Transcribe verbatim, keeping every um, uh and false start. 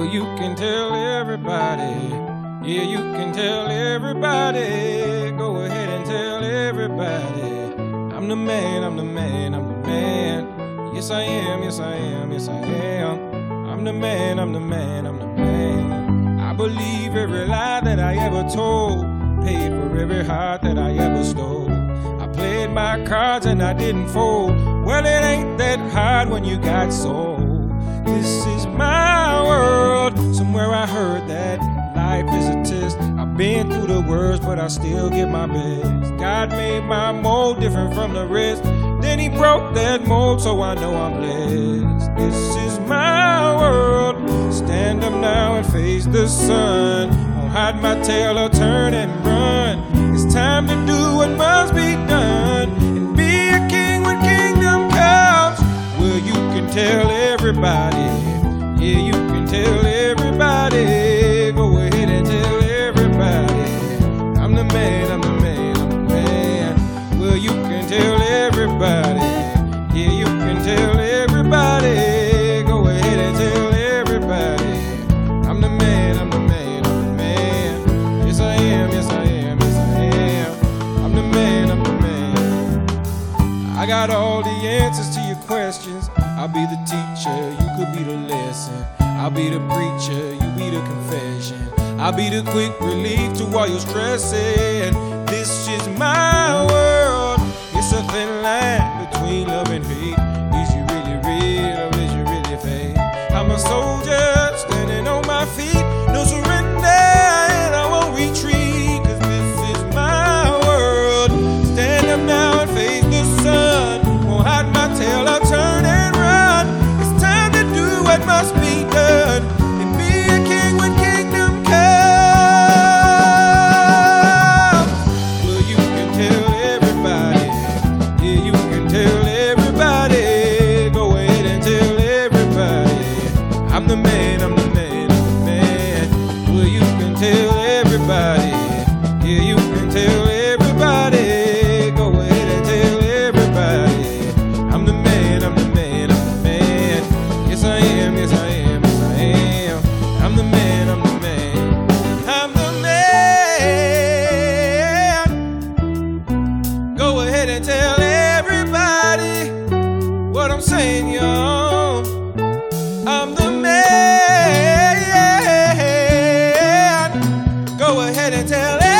you can tell everybody. Yeah, you can tell everybody. Go ahead and tell everybody. I'm the man, I'm the man, I'm the man. Yes, I am, yes, I am, yes, I am. I'm the man, I'm the man, I'm the man. I believe every lie that I ever told. Paid for every heart that I ever stole. I played my cards and I didn't fold. Well, it ain't that hard when you got sold. This is my world. Somewhere I heard that life is a test. I've been through the worst, but I still give my best. God made my mold different from the rest. Then he broke that mold, so I know I'm blessed. This is my world. Stand up now and face the sun. Won't hide my tail or turn and run. It's time to do what must be done and be a king when kingdom comes. Well, you can tell everybody. Yeah, you can tell everybody. Go ahead and tell everybody. I'm the man, I'm the man, I'm the man. Well, you can tell everybody. Yeah, you can tell everybody. Go ahead and tell everybody. I'm the man, I'm the man, I'm the man. Yes, I am, yes, I am, yes, I am. I'm the man, I'm the man. I got all the answers to your questions. I'll be the teacher, you could be the lesson. I'll be the preacher, you be the confession. I'll be the quick relief to all your stressing. This is my world. It's a thin line between love and hate. Is you really real or is you really fake? I'm a soldier standing on my feet. No surrender and I won't retreat. Cause this is my world. Stand up now and face the sun. Won't hide my tail, I'll turn and run. It's time to do what must be done and be a king when kingdom comes. Well, you can tell everybody. Yeah, you can tell everybody. Go ahead and tell everybody. I'm the man, I'm the man, I'm the man. Well, you can tell everybody. Yeah, you can tell everybody. Go ahead and tell everybody. I'm the man, I'm the man, I'm the man. Yes, I am, yes, I am, yes, I am. I'm the man, I'm the man. I'm the man. Go ahead and tell everybody what I'm saying, y'all. I'm the man. Go ahead and tell everybody.